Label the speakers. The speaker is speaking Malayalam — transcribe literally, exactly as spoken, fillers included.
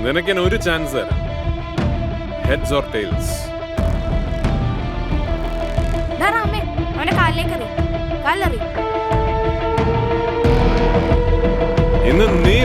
Speaker 1: നിനക്ക് ഒരു ചാൻസ് തരാം. Heads or tails?
Speaker 2: അവന്റെ കാലിലേക്ക് എറി. കാലിലെറി.
Speaker 1: ഇന്ന് നീ